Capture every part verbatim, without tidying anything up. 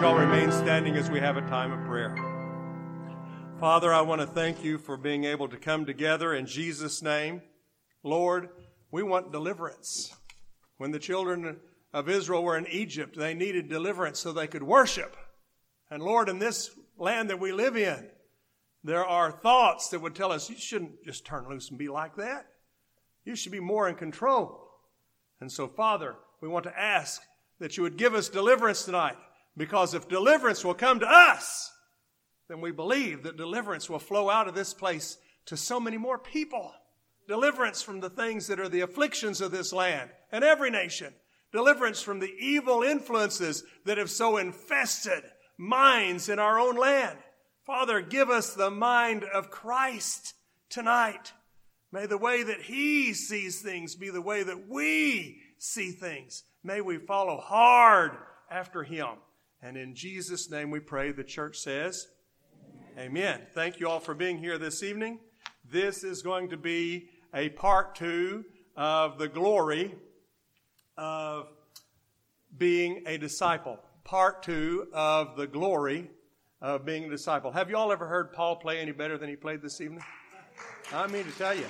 y'all remain standing as we have a time of prayer. Father, I want to thank you for being able to come together in Jesus' name. Lord, we want deliverance. When the children of Israel were in Egypt, they needed deliverance so they could worship. And Lord, in this land that we live in, there are thoughts that would tell us, you shouldn't just turn loose and be like that. You should be more in control. And so, Father, we want to ask that you would give us deliverance tonight. Because if deliverance will come to us, then we believe that deliverance will flow out of this place to so many more people. Deliverance from the things that are the afflictions of this land and every nation. Deliverance from the evil influences that have so infested minds in our own land. Father, give us the mind of Christ tonight. May the way that He sees things be the way that we see things. May we follow hard after Him. And in Jesus' name we pray, the church says, Amen. Amen. Thank you all for being here this evening. This is going to be a part two of the glory of being a disciple. Part two of the glory of being a disciple. Have you all ever heard Paul play any better than he played this evening? I mean to tell you.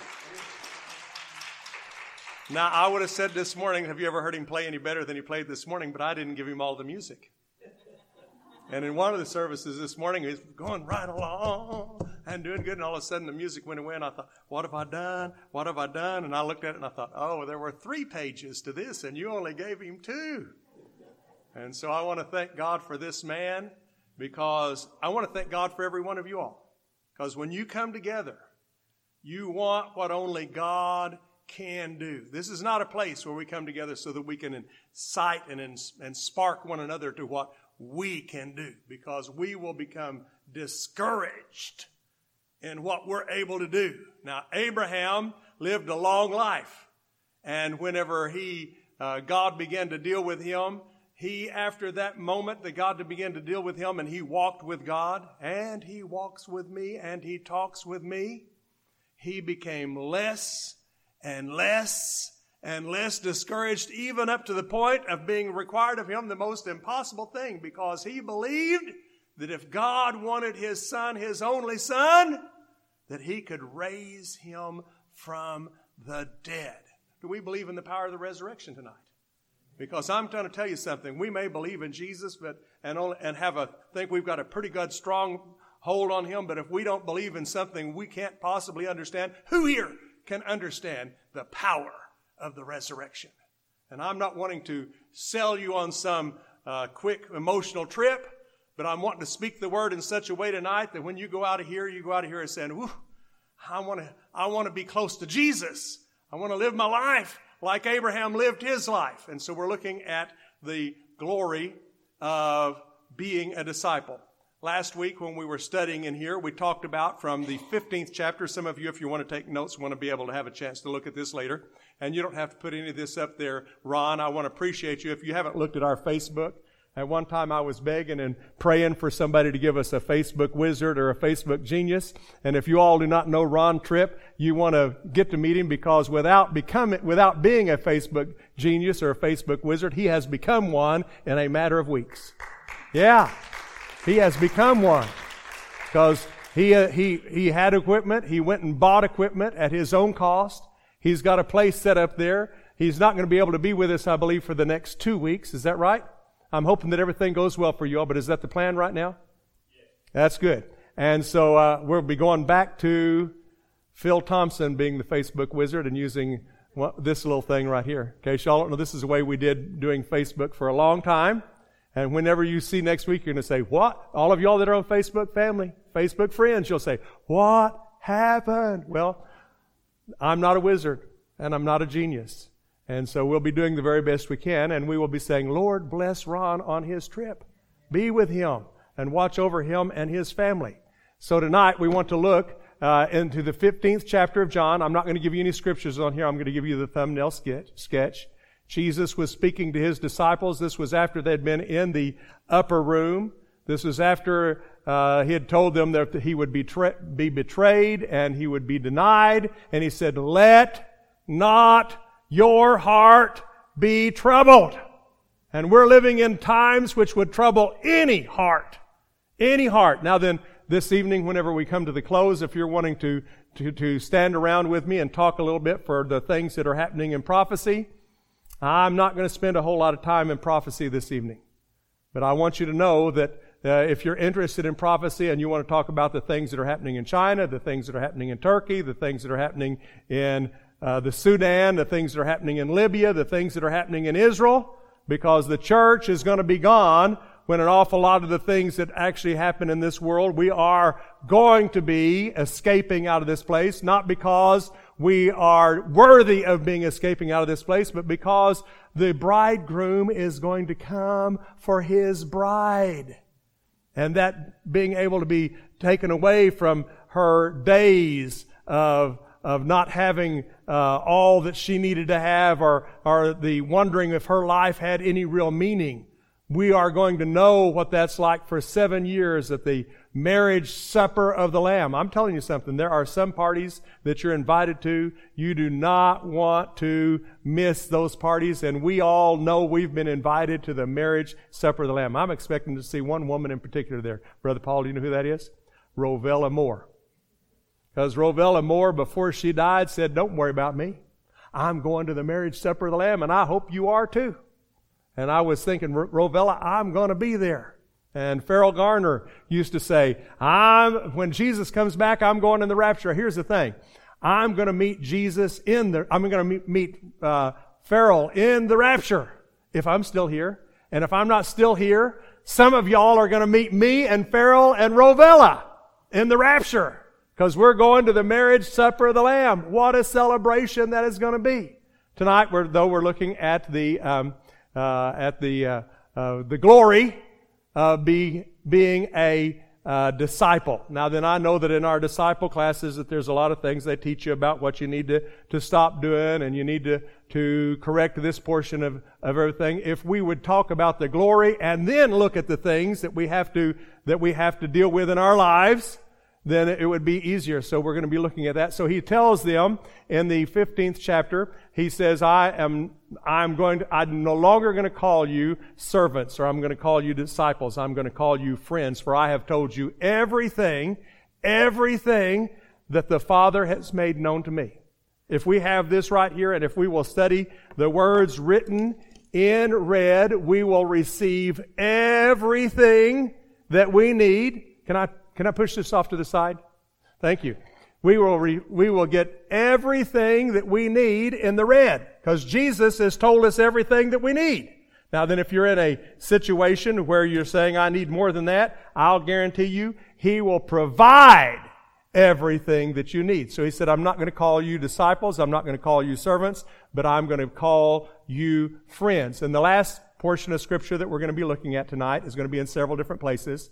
Now, I would have said this morning, have you ever heard him play any better than he played this morning? But I didn't give him all the music. And in one of the services this morning, he was going right along and doing good. And all of a sudden, the music went away. And I thought, what have I done? What have I done? And I looked at it and I thought, oh, there were three pages to this, and you only gave him two. And so I want to thank God for this man, because I want to thank God for every one of you all. Because when you come together, you want what only God can do. This is not a place where we come together so that we can incite and, and spark one another to what we can do, because we will become discouraged in what we're able to do. Now, Abraham lived a long life, and whenever he, uh, God began to deal with him, he, after that moment that God began to deal with him, and he walked with God, and he walks with me, and he talks with me, he became less and less and less discouraged, even up to the point of being required of him the most impossible thing, because he believed that if God wanted his son, his only son, that he could raise him from the dead. Do we believe in the power of the resurrection tonight? Because I'm going to tell you something. We may believe in Jesus, but and only, and have a think we've got a pretty good strong hold on him, but if we don't believe in something we can't possibly understand, who here can understand the power of the resurrection? And I'm not wanting to sell you on some uh, quick emotional trip, but I'm wanting to speak the word in such a way tonight that when you go out of here, you go out of here and saying, "Whew, I want to, I want to be close to Jesus. I want to live my life like Abraham lived his life." And so we're looking at the glory of being a disciple. Last week when we were studying in here, we talked about from the fifteenth chapter. Some of you, if you want to take notes, want to be able to have a chance to look at this later. And you don't have to put any of this up there, Ron. I want to appreciate you. If you haven't looked at our Facebook, at one time I was begging and praying for somebody to give us a Facebook wizard or a Facebook genius. And if you all do not know Ron Tripp, you want to get to meet him, because without becoming, without being a Facebook genius or a Facebook wizard, he has become one in a matter of weeks. Yeah. He has become one, because he, uh, he, he had equipment. He went and bought equipment at his own cost. He's got a place set up there. He's not going to be able to be with us, I believe, for the next two weeks. Is that right? I'm hoping that everything goes well for you all, but is that the plan right now? Yes. That's good. And so uh, we'll be going back to Phil Thompson being the Facebook wizard and using well, this little thing right here. In case y'all don't know, this is the way we did doing Facebook for a long time. And whenever you see next week, you're going to say, what? All of y'all that are on Facebook family, Facebook friends, you'll say, what happened? Well, I'm not a wizard, and I'm not a genius. And so we'll be doing the very best we can, and we will be saying, Lord, bless Ron on his trip. Be with him and watch over him and his family. So tonight we want to look uh, into the fifteenth chapter of John. I'm not going to give you any scriptures on here. I'm going to give you the thumbnail sketch. sketch. Jesus was speaking to his disciples. This was after they'd been in the upper room. This was after uh, he had told them that he would be, tra- be betrayed and he would be denied. And he said, let not your heart be troubled. And we're living in times which would trouble any heart. Any heart. Now then, this evening, whenever we come to the close, if you're wanting to, to, to stand around with me and talk a little bit for the things that are happening in prophecy, I'm not going to spend a whole lot of time in prophecy this evening. But I want you to know that uh, if you're interested in prophecy and you want to talk about the things that are happening in China, the things that are happening in Turkey, the things that are happening in uh, the Sudan, the things that are happening in Libya, the things that are happening in Israel, because the church is going to be gone when an awful lot of the things that actually happen in this world, we are going to be escaping out of this place, not because we are worthy of being escaping out of this place, but because the bridegroom is going to come for his bride. And that being able to be taken away from her days of of not having uh, all that she needed to have, or, or the wondering if her life had any real meaning. We are going to know what that's like for seven years at the marriage supper of the Lamb. I'm telling you something. There are some parties that you're invited to. You do not want to miss those parties. And we all know we've been invited to the marriage supper of the Lamb. I'm expecting to see one woman in particular there. Brother Paul, do you know who that is? Rovella Moore. Because Rovella Moore, before she died, said, "Don't worry about me. I'm going to the marriage supper of the Lamb, and I hope you are too." And I was thinking, Rovella, I'm going to be there. And Farrell Garner used to say, I'm, when Jesus comes back, I'm going in the rapture. Here's the thing. I'm going to meet Jesus in the, I'm going to meet, meet uh, Farrell in the rapture if I'm still here. And if I'm not still here, some of y'all are going to meet me and Farrell and Rovella in the rapture. Because we're going to the marriage supper of the Lamb. What a celebration that is going to be. Tonight, we're, though, we're looking at the um, uh, at the uh, uh, the glory of be, being a uh, disciple. Now, then, I know that in our disciple classes that there's a lot of things they teach you about what you need to, to stop doing, and you need to to correct this portion of of everything. If we would talk about the glory and then look at the things that we have to that we have to deal with in our lives, then it would be easier. So we're going to be looking at that. So he tells them in the fifteenth chapter, he says, I am, I'm going to, I'm no longer going to call you servants, or I'm going to call you disciples. I'm going to call you friends, for I have told you everything, everything that the Father has made known to me. If we have this right here, and if we will study the words written in red, we will receive everything that we need. Can I Can I push this off to the side? Thank you. We will re, we will get everything that we need in the red, because Jesus has told us everything that we need. Now then, if you're in a situation where you're saying, I need more than that, I'll guarantee you, He will provide everything that you need. So He said, I'm not going to call you disciples, I'm not going to call you servants, but I'm going to call you friends. And the last portion of Scripture that we're going to be looking at tonight is going to be in several different places.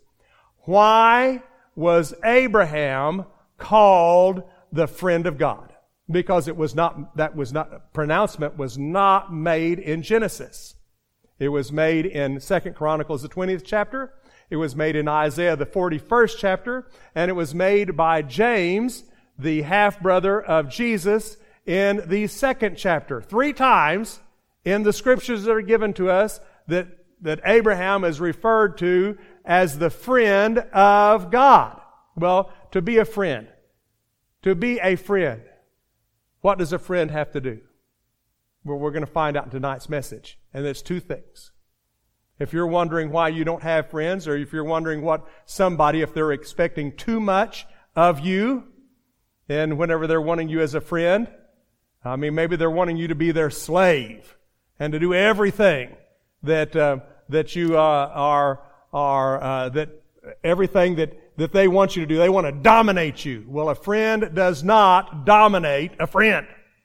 Why was Abraham called the friend of God? Because it was not, that was not, pronouncement was not made in Genesis. It was made in Second Chronicles, the twentieth chapter. It was made in Isaiah, the forty-first chapter. And it was made by James, the half-brother of Jesus, in the second chapter. Three times in the scriptures that are given to us that, that Abraham is referred to as the friend of God. Well, to be a friend, to be a friend, what does a friend have to do? Well, we're going to find out in tonight's message. And it's two things. If you're wondering why you don't have friends, or if you're wondering what somebody, if they're expecting too much of you, and whenever they're wanting you as a friend, I mean, maybe they're wanting you to be their slave and to do everything that uh, that you uh, are are uh, that everything that that they want you to do. They want to dominate you. Well, a friend does not dominate a friend.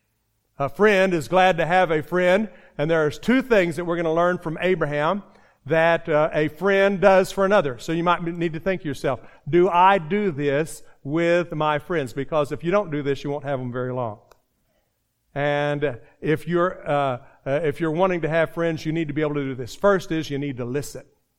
A friend is glad to have a friend, and there's two things that we're going to learn from Abraham that uh, a friend does for another. So you might need to think to yourself, do I do this with my friends? Because if you don't do this, you won't have them very long. And if you're uh, uh, if you're wanting to have friends, you need to be able to do this. First is you need to listen.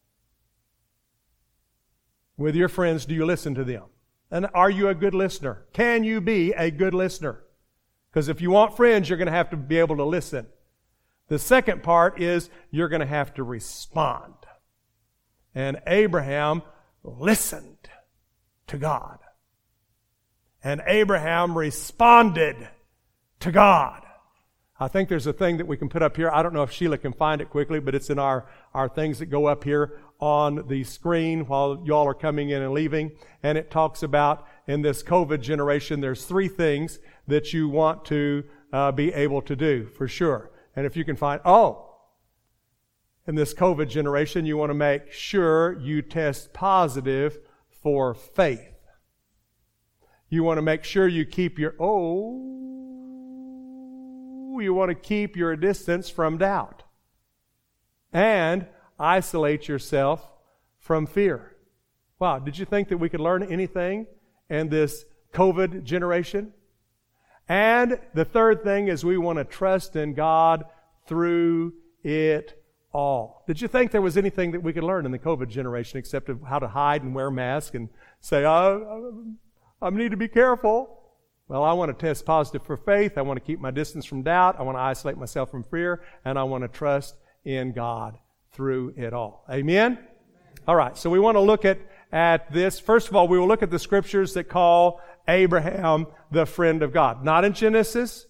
With your friends, do you listen to them? And are you a good listener? Can you be a good listener? Because if you want friends, you're going to have to be able to listen. The second part is you're going to have to respond. And Abraham listened to God. And Abraham responded to God. I think there's a thing that we can put up here. I don't know if Sheila can find it quickly, but it's in our, our things that go up here on the screen while y'all are coming in and leaving. And it talks about in this COVID generation, there's three things that you want to uh, be able to do for sure. And if you can find, oh, in this COVID generation, you want to make sure you test positive for faith. You want to make sure you keep your, oh, you want to keep your distance from doubt. And isolate yourself from fear. Wow, did you think that we could learn anything in this COVID generation? And the third thing is we want to trust in God through it all. Did you think there was anything that we could learn in the COVID generation except how to hide and wear masks and say, oh, I need to be careful? Well, I want to test positive for faith. I want to keep my distance from doubt. I want to isolate myself from fear. And I want to trust in God through it all. Amen? All right, so we want to look at, at this. First of all, we will look at the scriptures that call Abraham the friend of God. Not in Genesis.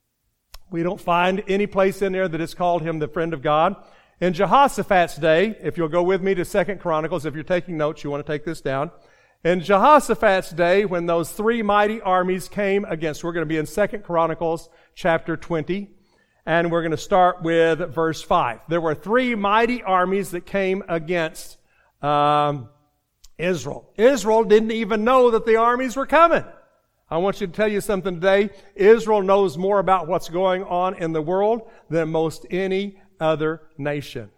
We don't find any place in there that it's called him the friend of God. In Jehoshaphat's day, if you'll go with me to Second Chronicles, if you're taking notes, you want to take this down. In Jehoshaphat's day, when those three mighty armies came against, we're going to be in Second Chronicles chapter twenty, and we're going to start with verse five. There were three mighty armies that came against um, Israel. Israel didn't even know that the armies were coming. I want you to tell you something today. Israel knows more about what's going on in the world than most any other nation.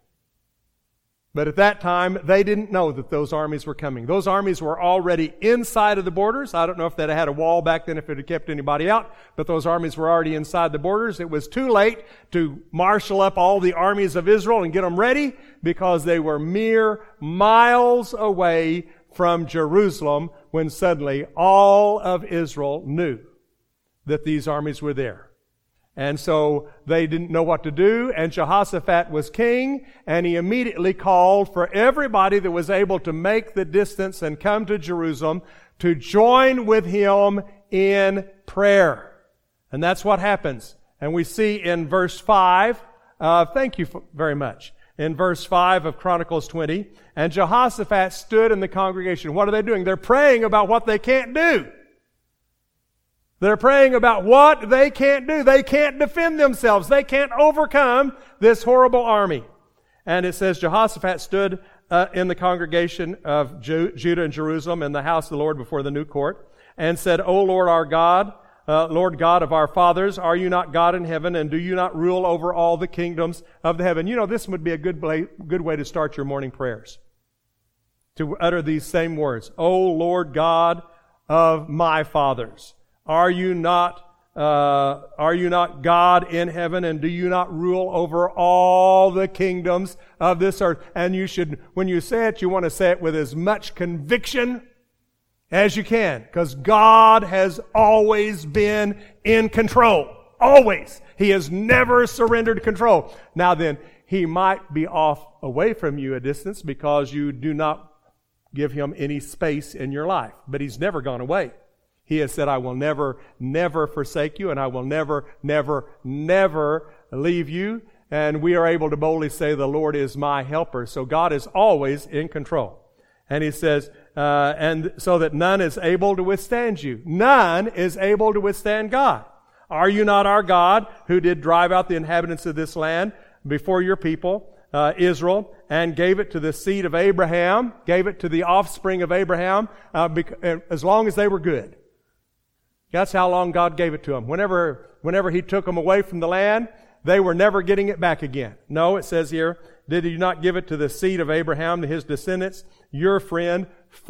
But at that time, they didn't know that those armies were coming. Those armies were already inside of the borders. I don't know if they'd had a wall back then, if it had kept anybody out, but those armies were already inside the borders. It was too late to marshal up all the armies of Israel and get them ready because they were mere miles away from Jerusalem when suddenly all of Israel knew that these armies were there. And so they didn't know what to do, and Jehoshaphat was king, and he immediately called for everybody that was able to make the distance and come to Jerusalem to join with him in prayer. And that's what happens. And we see in verse five, uh, thank you for, very much, in verse five of Chronicles twenty, and Jehoshaphat stood in the congregation. What are they doing? They're praying about what they can't do. They're praying about what they can't do. They can't defend themselves. They can't overcome this horrible army. And it says, Jehoshaphat stood uh, in the congregation of Ju- Judah and Jerusalem in the house of the Lord before the new court and said, O Lord our God, uh, Lord God of our fathers, are you not God in heaven, and do you not rule over all the kingdoms of the heaven? You know, this would be a good way, good way to start your morning prayers. To utter these same words. O Lord God of my fathers. Are you not, uh, are you not God in heaven, and do you not rule over all the kingdoms of this earth? And you should, when you say it, you want to say it with as much conviction as you can, because God has always been in control. Always. He has never surrendered control. Now then, He might be off away from you a distance because you do not give Him any space in your life, but He's never gone away. He has said, I will never, never forsake you, and I will never, never, never leave you. And we are able to boldly say, the Lord is my helper. So God is always in control. And He says, uh, and so that none is able to withstand you. None is able to withstand God. Are you not our God, who did drive out the inhabitants of this land before your people, uh, Israel, and gave it to the seed of Abraham, gave it to the offspring of Abraham, uh, bec- as long as they were good? That's how long God gave it to them. Whenever, whenever He took them away from the land, they were never getting it back again. No, it says here, did He not give it to the seed of Abraham, to his descendants, your friend,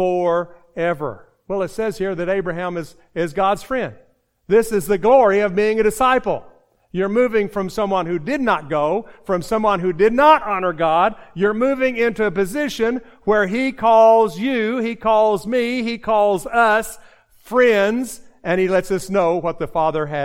forever? Well, it says here that Abraham is, is God's friend. This is the glory of being a disciple. You're moving from someone who did not go, from someone who did not honor God. You're moving into a position where He calls you, He calls me, He calls us friends, and He lets us know what the Father has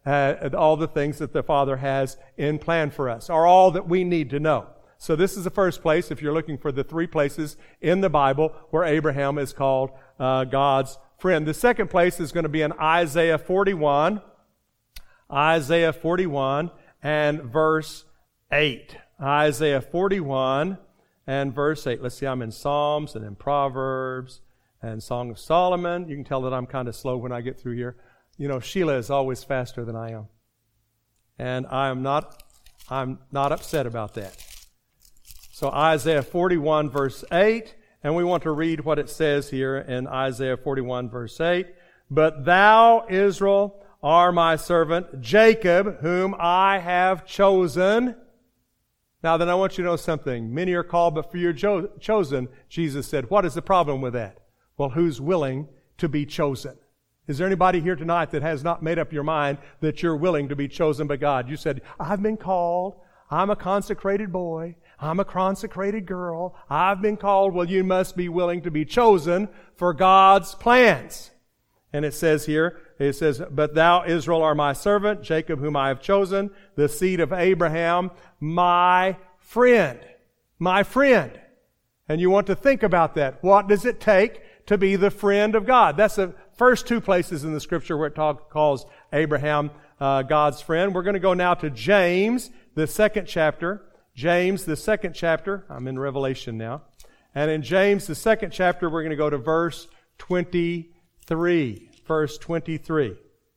uh, all the things that the Father has in plan for us, are all that we need to know. So this is the first place, if you're looking for the three places in the Bible where Abraham is called uh, God's friend. The second place is going to be in Isaiah forty-one, Isaiah forty-one and verse eight. Isaiah forty-one and verse eight. Let's see, I'm in Psalms and in Proverbs and Song of Solomon. You can tell that I'm kind of slow when I get through here. You know, Sheila is always faster than I am. And I am not, I'm not upset about that. So Isaiah forty-one verse eight, and we want to read what it says here in Isaiah forty-one verse eight. But thou, Israel, are my servant, Jacob, whom I have chosen. Now then I want you to know something. Many are called, but few are jo- chosen. Jesus said, what is the problem with that? Well, who's willing to be chosen? Is there anybody here tonight that has not made up your mind that you're willing to be chosen by God? You said, I've been called. I'm a consecrated boy. I'm a consecrated girl. I've been called. Well, you must be willing to be chosen for God's plans. And it says here, it says, but thou, Israel, are my servant, Jacob, whom I have chosen, the seed of Abraham, my friend. My friend. And you want to think about that. What does it take to be the friend of God? That's the first two places in the Scripture where it talk, calls Abraham uh, God's friend. We're going to go now to James, the second chapter. James, the second chapter. I'm in Revelation now. And in James, the second chapter, we're going to go to verse twenty-three. Verse twenty-three.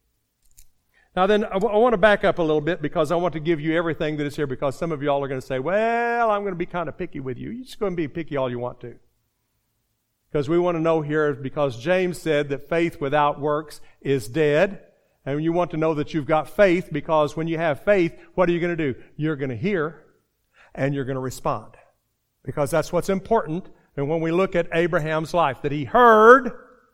Now then, I, w- I want to back up a little bit because I want to give you everything that is here, because some of you all are going to say, well, I'm going to be kind of picky with you. You're just going to be picky all you want to. Because we want to know here, because James said that faith without works is dead. And you want to know that you've got faith, because when you have faith, what are you going to do? You're going to hear and you're going to respond. Because that's what's important. And when we look at Abraham's life, that he heard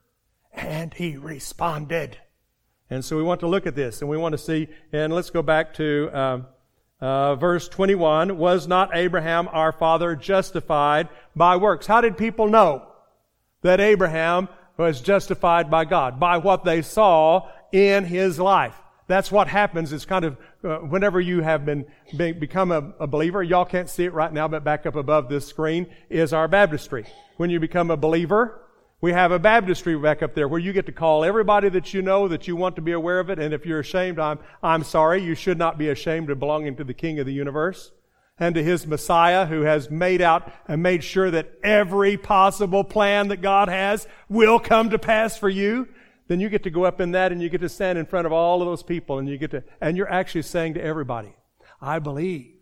and he responded. And so we want to look at this, and we want to see, and let's go back to um, uh, verse twenty-one. Was not Abraham our father justified by works? How did people know that Abraham was justified by God? By what they saw in his life. That's what happens. It's kind of, uh, whenever you have been, be, become a, a believer, y'all can't see it right now, but back up above this screen is our baptistry. When you become a believer, we have a baptistry back up there where you get to call everybody that you know that you want to be aware of it. And if you're ashamed, I'm, I'm sorry. You should not be ashamed of belonging to the King of the universe and to His Messiah, who has made out and made sure that every possible plan that God has will come to pass for you. Then you get to go up in that and you get to stand in front of all of those people, and you get to, and you're actually saying to everybody, I believe,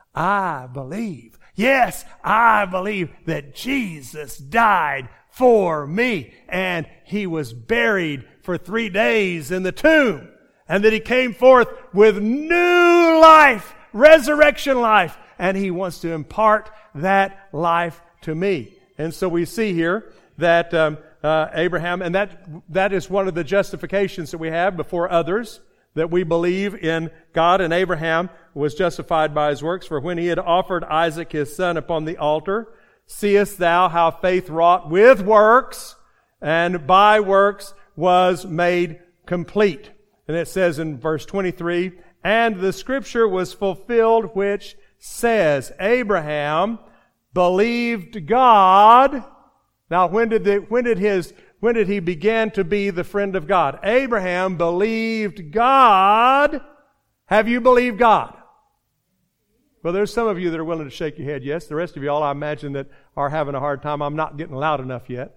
I believe, yes, I believe that Jesus died for me, and He was buried for three days in the tomb, and that He came forth with new life, resurrection life, and He wants to impart that life to me. And so we see here that um, uh, Abraham, and that that is one of the justifications that we have before others, that we believe in God, and Abraham was justified by his works. For when he had offered Isaac his son upon the altar, seest thou how faith wrought with works, and by works was made complete. And it says in verse twenty-three, and the scripture was fulfilled which says, Abraham believed God. Now, when did the, when did his, when did he begin to be the friend of God? Abraham believed God. Have you believed God? Well, there's some of you that are willing to shake your head, yes. The rest of you all, I imagine, that are having a hard time. I'm not getting loud enough yet.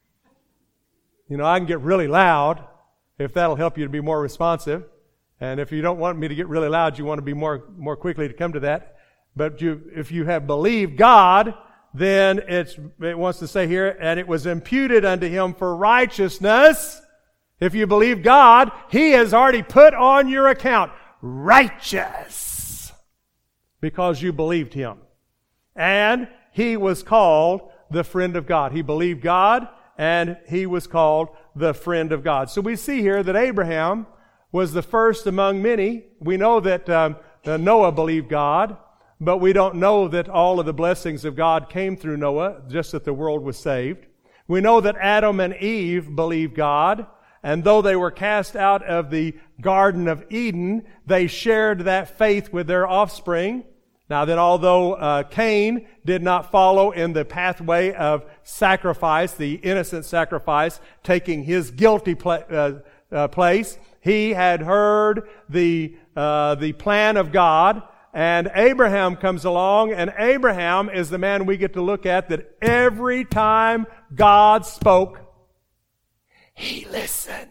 You know, I can get really loud if that'll help you to be more responsive. And if you don't want me to get really loud, you want to be more, more quickly to come to that. But you, if you have believed God, then it's, it wants to say here, and it was imputed unto him for righteousness. If you believe God, He has already put on your account righteous, because you believed Him. And he was called the friend of God. He believed God, and he was called the friend of God. So we see here that Abraham was the first among many. We know that um, Noah believed God, but we don't know that all of the blessings of God came through Noah, just that the world was saved. We know that Adam and Eve believed God, And though they were cast out of the Garden of Eden, they shared that faith with their offspring. Now then, although uh, Cain did not follow in the pathway of sacrifice, the innocent sacrifice, taking his guilty pla- uh, uh, place, he had heard the uh, the plan of God. And Abraham comes along, and Abraham is the man we get to look at that every time God spoke, he listened.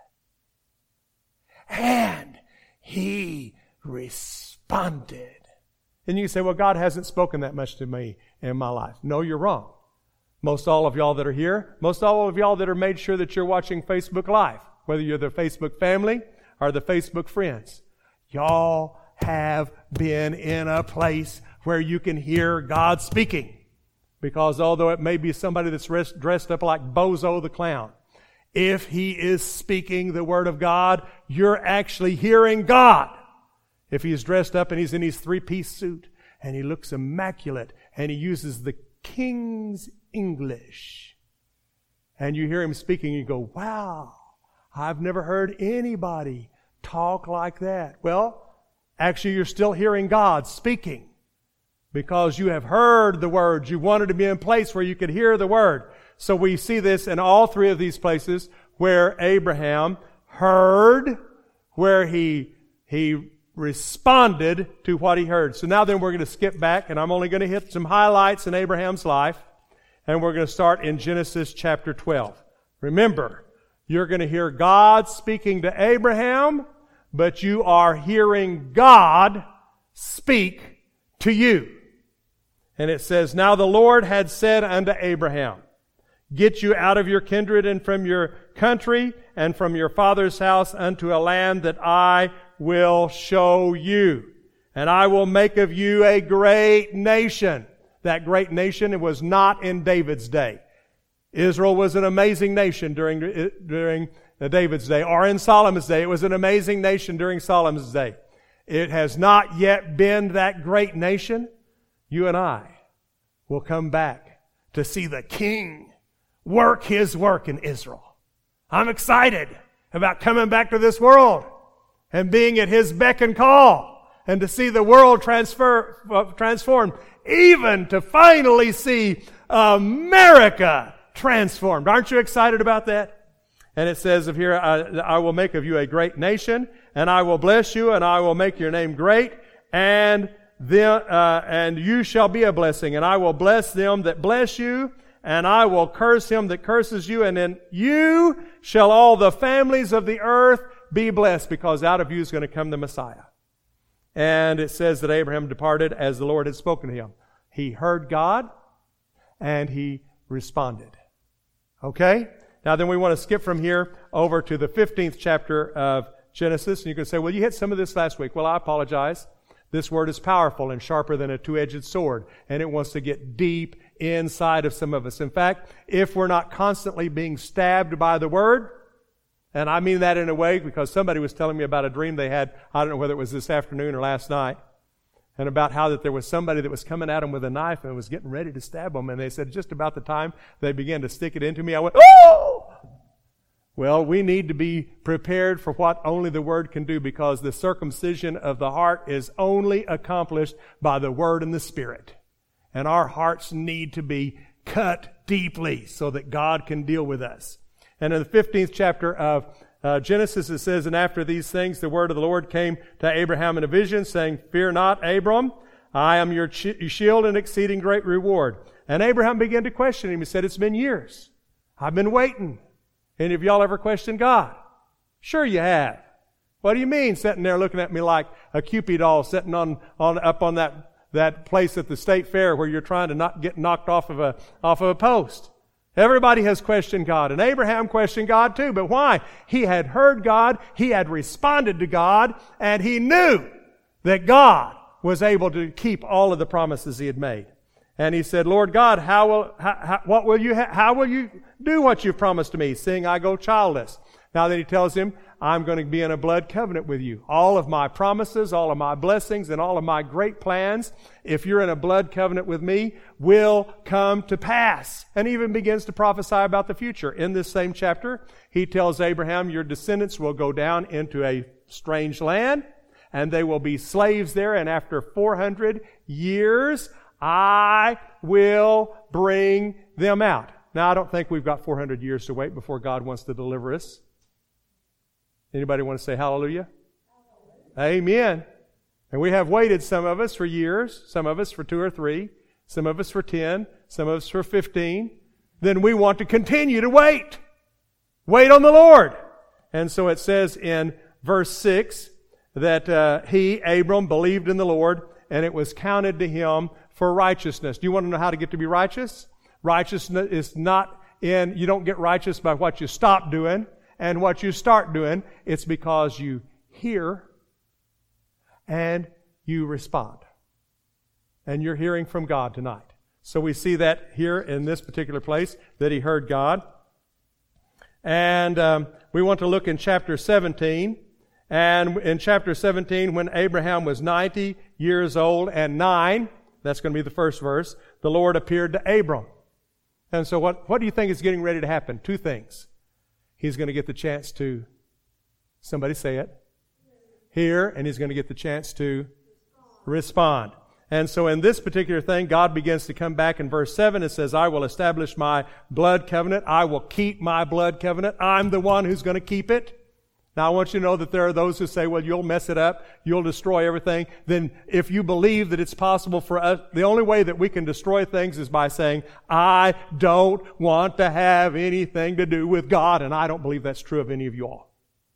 And he responded. And you say, well, God hasn't spoken that much to me in my life. No, you're wrong. Most all of y'all that are here, most all of y'all that are made sure that you're watching Facebook Live, whether you're the Facebook family or the Facebook friends, y'all have been in a place where you can hear God speaking. Because although it may be somebody that's dressed up like Bozo the Clown, if he is speaking the Word of God, you're actually hearing God. If he's dressed up and he's in his three-piece suit and he looks immaculate and he uses the King's English and you hear him speaking, you go, wow, I've never heard anybody talk like that. Well, actually, you're still hearing God speaking because you have heard the words. You wanted to be in a place where you could hear the Word. So we see this in all three of these places where Abraham heard, where he, he responded to what he heard. So now then we're going to skip back, and I'm only going to hit some highlights in Abraham's life, and we're going to start in Genesis chapter twelve. Remember, you're going to hear God speaking to Abraham, but you are hearing God speak to you. And it says, now the Lord had said unto Abraham, get you out of your kindred and from your country and from your father's house unto a land that I will show you. And I will make of you a great nation. That great nation, it was not in David's day. Israel was an amazing nation during, during David's day, or in Solomon's day. It was an amazing nation during Solomon's day. It has not yet been that great nation. You and I will come back to see the King work His work in Israel. I'm excited about coming back to this world and being at His beck and call and to see the world transfer, uh, transformed, even to finally see America transformed. Aren't you excited about that? And it says of here, I, I will make of you a great nation, and I will bless you, and I will make your name great, and then, uh, and you shall be a blessing, and I will bless them that bless you, and I will curse him that curses you, and in you shall all the families of the earth be blessed, because out of you is going to come the Messiah. And it says that Abraham departed as the Lord had spoken to him. He heard God, and he responded. Okay? Now then we want to skip from here over to the fifteenth chapter of Genesis. And you can say, well, you hit some of this last week. Well, I apologize. This word is powerful and sharper than a two-edged sword. And it wants to get deep inside of some of us. In fact, if we're not constantly being stabbed by the word, and I mean that in a way because somebody was telling me about a dream they had, I don't know whether it was this afternoon or last night, and about how that there was somebody that was coming at them with a knife and was getting ready to stab them. And they said just about the time they began to stick it into me, I went, oh! Well, we need to be prepared for what only the Word can do, because the circumcision of the heart is only accomplished by the Word and the Spirit. And our hearts need to be cut deeply so that God can deal with us. And in the fifteenth chapter of Uh, Genesis, it says, and after these things, the word of the Lord came to Abraham in a vision, saying, fear not, Abram, I am your ch- shield and exceeding great reward. And Abraham began to question him. He said, it's been years. I've been waiting. Any of y'all ever questioned God? Sure you have. What do you mean, sitting there looking at me like a Cupid doll sitting on, on up on that, that place at the state fair where you're trying to not get knocked off of a, off of a post? Everybody has questioned God, and Abraham questioned God too. But why? He had heard God, he had responded to God, and he knew that God was able to keep all of the promises he had made. And he said, Lord God, how will, how, how, what will you, ha- how will you do what you've promised to me, seeing I go childless? Now then he tells him, I'm going to be in a blood covenant with you. All of my promises, all of my blessings, and all of my great plans, if you're in a blood covenant with me, will come to pass. And he even begins to prophesy about the future. In this same chapter, he tells Abraham, your descendants will go down into a strange land, and they will be slaves there, and after four hundred years, I will bring them out. Now, I don't think we've got four hundred years to wait before God wants to deliver us. Anybody want to say hallelujah? Hallelujah? Amen. And we have waited, some of us, for years, some of us for two or three, some of us for ten, some of us for fifteen. Then we want to continue to wait. Wait on the Lord. And so it says in verse six that uh, he, Abram, believed in the Lord, and it was counted to him for righteousness. Do you want to know how to get to be righteous? Righteousness is not in, you don't get righteous by what you stop doing and what you start doing. It's because you hear and you respond. And you're hearing from God tonight. So we see that here in this particular place, that he heard God. And um, we want to look in chapter seventeen. And in chapter seventeen, when Abraham was ninety years old and nine, that's going to be the first verse, the Lord appeared to Abram. And so what, what do you think is getting ready to happen? Two things. He's going to get the chance to, somebody say it, hear, and he's going to get the chance to respond. And so in this particular thing, God begins to come back in verse seven. It says, I will establish my blood covenant. I will keep my blood covenant. I'm the one who's going to keep it. Now, I want you to know that there are those who say, well, you'll mess it up, you'll destroy everything. Then if you believe that it's possible for us, the only way that we can destroy things is by saying, I don't want to have anything to do with God. And I don't believe that's true of any of you all.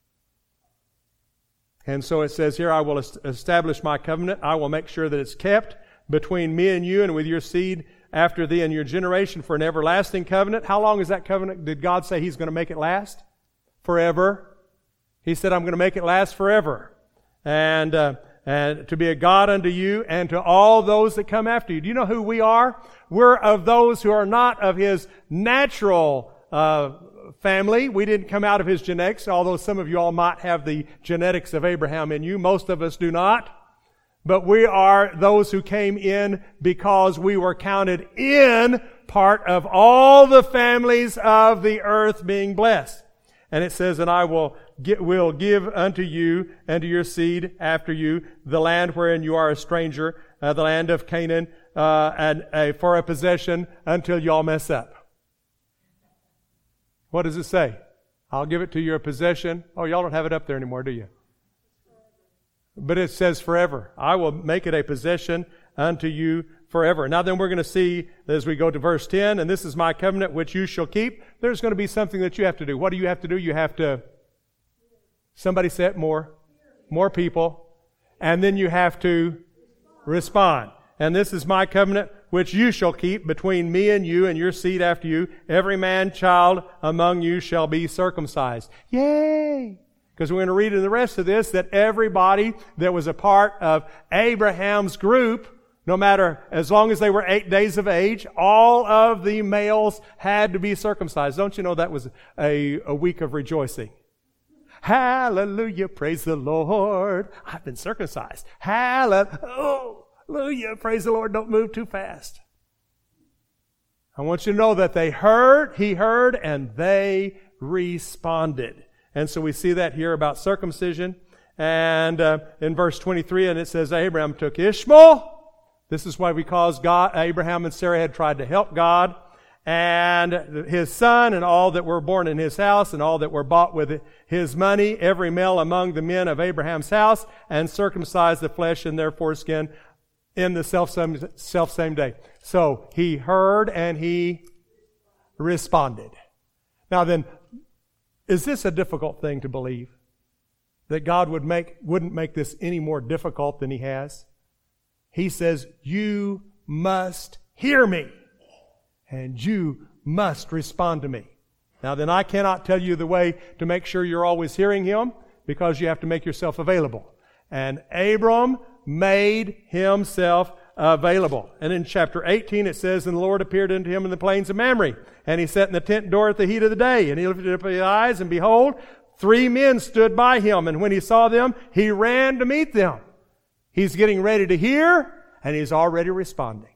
And so it says here, I will establish my covenant. I will make sure that it's kept between me and you and with your seed after thee and your generation for an everlasting covenant. How long is that covenant? Did God say He's going to make it last? Forever. He said, I'm going to make it last forever. And, uh, and to be a God unto you and to all those that come after you. Do you know who we are? We're of those who are not of His natural uh, family. We didn't come out of His genetics, although some of you all might have the genetics of Abraham in you. Most of us do not. But we are those who came in because we were counted in part of all the families of the earth being blessed. And it says, and I will get, will give unto you and to your seed after you the land wherein you are a stranger, uh, the land of Canaan, uh, and uh, for a possession until you all mess up. What does it say? I'll give it to you a possession. Oh, y'all don't have it up there anymore, do you? But it says forever. I will make it a possession unto you forever. Now then we're going to see as we go to verse ten, and this is my covenant which you shall keep. There's going to be something that you have to do. What do you have to do? You have to, somebody say it more, more people, and then you have to respond. And this is my covenant which you shall keep between me and you and your seed after you. Every man child among you shall be circumcised. Yay! Because we're going to read in the rest of this that everybody that was a part of Abraham's group, no matter, as long as they were eight days of age, all of the males had to be circumcised. Don't you know that was a, a week of rejoicing? Hallelujah, praise the Lord. I've been circumcised. Hallelujah, praise the Lord. Don't move too fast. I want you to know that they heard, he heard, and they responded. And so we see that here about circumcision. And uh, in verse twenty-three, and it says, Abraham took Ishmael. This is why because God, Abraham and Sarah had tried to help God. And his son and all that were born in his house and all that were bought with his money, every male among the men of Abraham's house, and circumcised the flesh in their foreskin in the self-same, self-same day. So he heard and he responded. Now then, is this a difficult thing to believe? That God would make, wouldn't make this any more difficult than He has? He says, you must hear me, and you must respond to me. Now then, I cannot tell you the way to make sure you're always hearing Him, because you have to make yourself available. And Abram made himself available. And in chapter eighteen it says, and the Lord appeared unto him in the plains of Mamre, and he sat in the tent door at the heat of the day, and he lifted up his eyes, and behold, three men stood by him, and when he saw them, he ran to meet them. He's getting ready to hear, and he's already responding.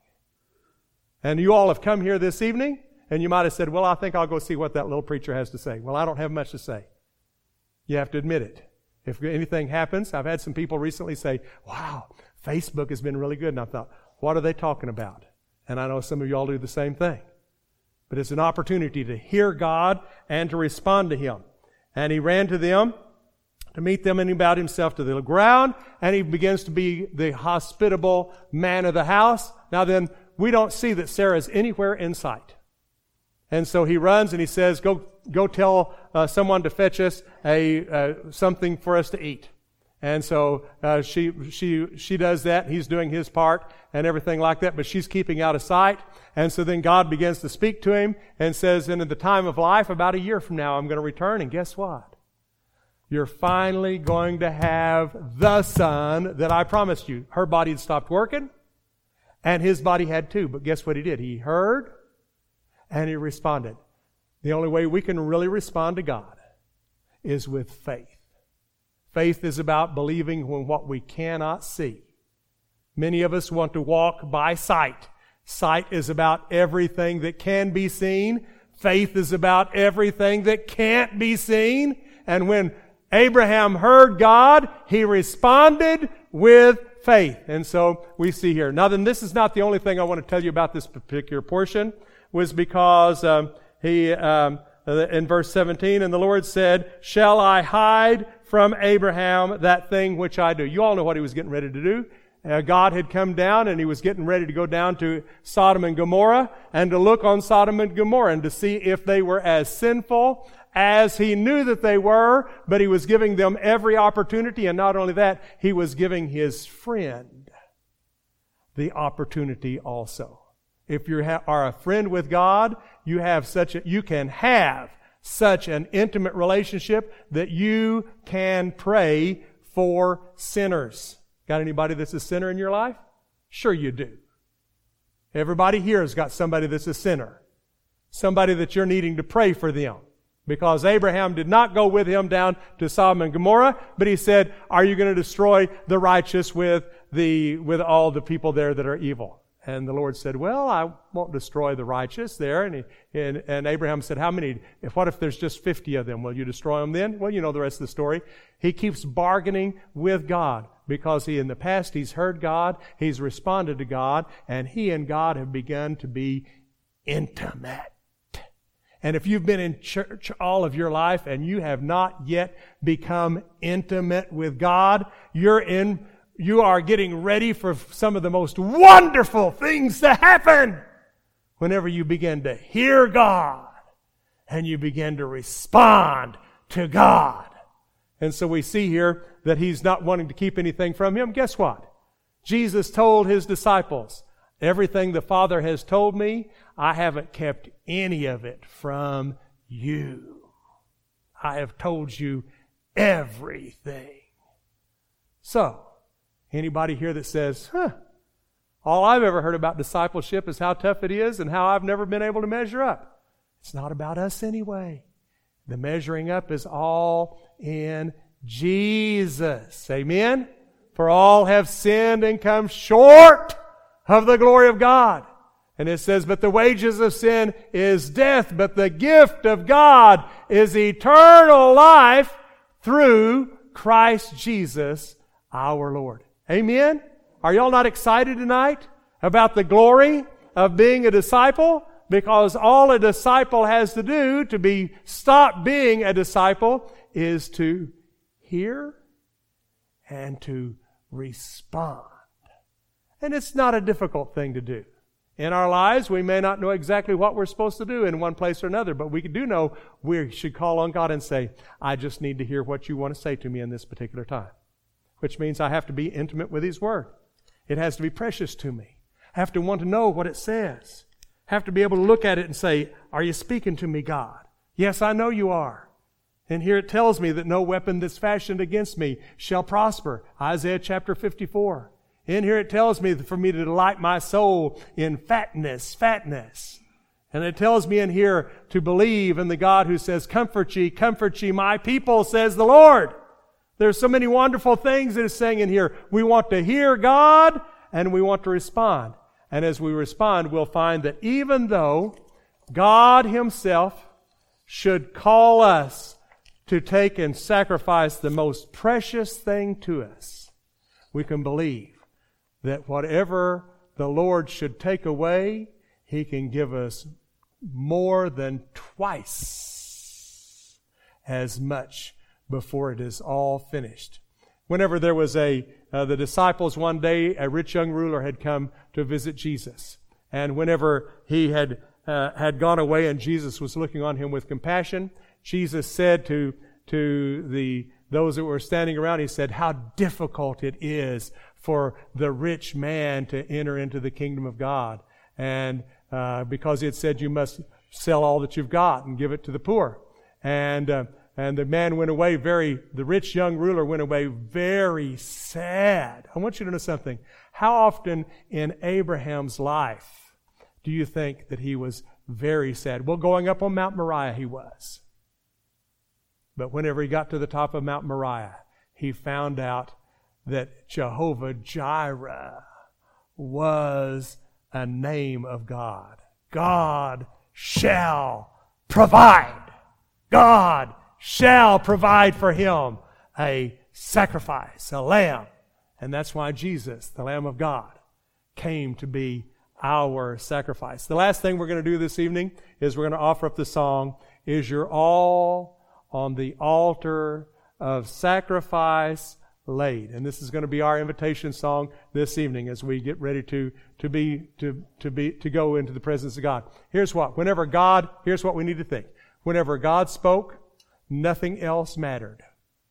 And you all have come here this evening, and you might have said, well, I think I'll go see what that little preacher has to say. Well, I don't have much to say. You have to admit it. If anything happens, I've had some people recently say, wow, Facebook has been really good. And I thought, what are they talking about? And I know some of you all do the same thing. But it's an opportunity to hear God and to respond to Him. And he ran to them to meet them, and he bowed himself to the ground, and he begins to be the hospitable man of the house. Now then, we don't see that Sarah is anywhere in sight. And so he runs and he says, go go tell uh, someone to fetch us a uh, something for us to eat. And so uh, she she she does that. He's doing his part and everything like that, but she's keeping out of sight. And so then God begins to speak to him and says, and at the time of life, about a year from now, I'm going to return. And guess what? You're finally going to have the son that I promised you. Her body had stopped working, and his body had too. But guess what he did? He heard, and he responded. The only way we can really respond to God is with faith. Faith is about believing in what we cannot see. Many of us want to walk by sight. Sight is about everything that can be seen. Faith is about everything that can't be seen. And when Abraham heard God, he responded with faith. And so we see here. Now then, this is not the only thing I want to tell you about this particular portion, was because um, he, um, in verse seventeen, and the Lord said, shall I hide from Abraham that thing which I do? You all know what he was getting ready to do. Uh, God had come down, and he was getting ready to go down to Sodom and Gomorrah and to look on Sodom and Gomorrah and to see if they were as sinful as he knew that they were, but he was giving them every opportunity. And not only that, he was giving his friend the opportunity also. If you ha- are a friend with God, you have such a, you can have such an intimate relationship that you can pray for sinners. Got anybody that's a sinner in your life? Sure you do. Everybody here has got somebody that's a sinner. Somebody that you're needing to pray for them. Because Abraham did not go with him down to Sodom and Gomorrah, but he said, are you going to destroy the righteous with the with all the people there that are evil? And the Lord said, well, I won't destroy the righteous there. And, he, and, and Abraham said, how many? If what if there's just fifty of them? Will you destroy them then? Well, you know the rest of the story. He keeps bargaining with God because he, in the past, he's heard God, he's responded to God, and he and God have begun to be intimate. And if you've been in church all of your life and you have not yet become intimate with God, you're in, you are getting ready for some of the most wonderful things to happen whenever you begin to hear God and you begin to respond to God. And so we see here that he's not wanting to keep anything from him. Guess what? Jesus told his disciples, everything the Father has told me, I haven't kept any of it from you. I have told you everything. So, anybody here that says, huh, all I've ever heard about discipleship is how tough it is and how I've never been able to measure up. It's not about us anyway. The measuring up is all in Jesus. Amen? For all have sinned and come short of the glory of God. And it says, but the wages of sin is death, but the gift of God is eternal life through Christ Jesus our Lord. Amen? Are y'all not excited tonight about the glory of being a disciple? Because all a disciple has to do to be stop being a disciple is to hear and to respond. And it's not a difficult thing to do. In our lives, we may not know exactly what we're supposed to do in one place or another, but we do know we should call on God and say, I just need to hear what you want to say to me in this particular time. Which means I have to be intimate with His Word. It has to be precious to me. I have to want to know what it says. I have to be able to look at it and say, are you speaking to me, God? Yes, I know you are. And here it tells me that no weapon that's fashioned against me shall prosper. Isaiah chapter fifty-four. In here it tells me for me to delight my soul in fatness, fatness. And it tells me in here to believe in the God who says, comfort ye, comfort ye, my people, says the Lord. There's so many wonderful things that it's saying in here. We want to hear God and we want to respond. And as we respond, we'll find that even though God Himself should call us to take and sacrifice the most precious thing to us, we can believe that whatever the Lord should take away, He can give us more than twice as much before it is all finished. Whenever there was a, uh, the disciples one day, a rich young ruler had come to visit Jesus. And whenever he had, uh, had gone away and Jesus was looking on him with compassion, Jesus said to, to the, those that were standing around, He said, how difficult it is for the rich man to enter into the kingdom of God. And, uh, because it said you must sell all that you've got and give it to the poor. And, uh, And the man went away very, the rich young ruler went away very sad. I want you to know something. How often in Abraham's life do you think that he was very sad? Well, going up on Mount Moriah he was. But whenever he got to the top of Mount Moriah, he found out that Jehovah Jireh was a name of God. God shall provide. God shall provide for him a sacrifice, a lamb. And that's why Jesus, the Lamb of God, came to be our sacrifice. The last thing we're going to do this evening is we're going to offer up the song, Is Your All on the Altar of Sacrifice Laid? And this is going to be our invitation song this evening as we get ready to, to be, to, to be, to go into the presence of God. Here's what, whenever God, here's what we need to think. Whenever God spoke, nothing else mattered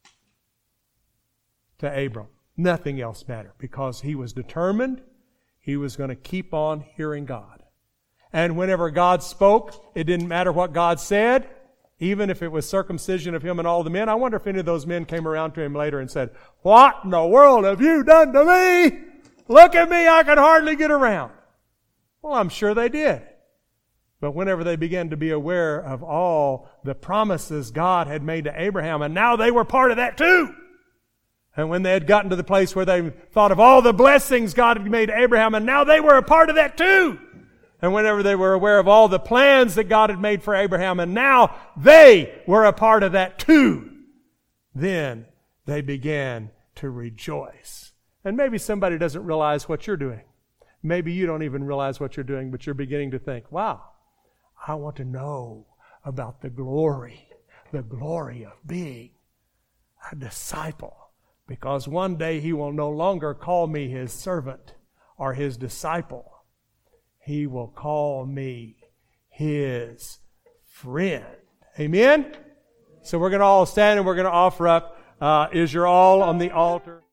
to Abram. Nothing else mattered because he was determined he was going to keep on hearing God. And whenever God spoke, it didn't matter what God said, even if it was circumcision of him and all the men. I wonder if any of those men came around to him later and said, what in the world have you done to me? Look at me, I can hardly get around. Well, I'm sure they did. But whenever they began to be aware of all the promises God had made to Abraham, and now they were part of that too. And when they had gotten to the place where they thought of all the blessings God had made to Abraham, and now they were a part of that too. And whenever they were aware of all the plans that God had made for Abraham, and now they were a part of that too, then they began to rejoice. And maybe somebody doesn't realize what you're doing. Maybe you don't even realize what you're doing, but you're beginning to think, wow, I want to know about the glory, the glory of being a disciple. Because one day He will no longer call me His servant or His disciple. He will call me His friend. Amen? So we're going to all stand and we're going to offer up, uh, Is Your All on the Altar?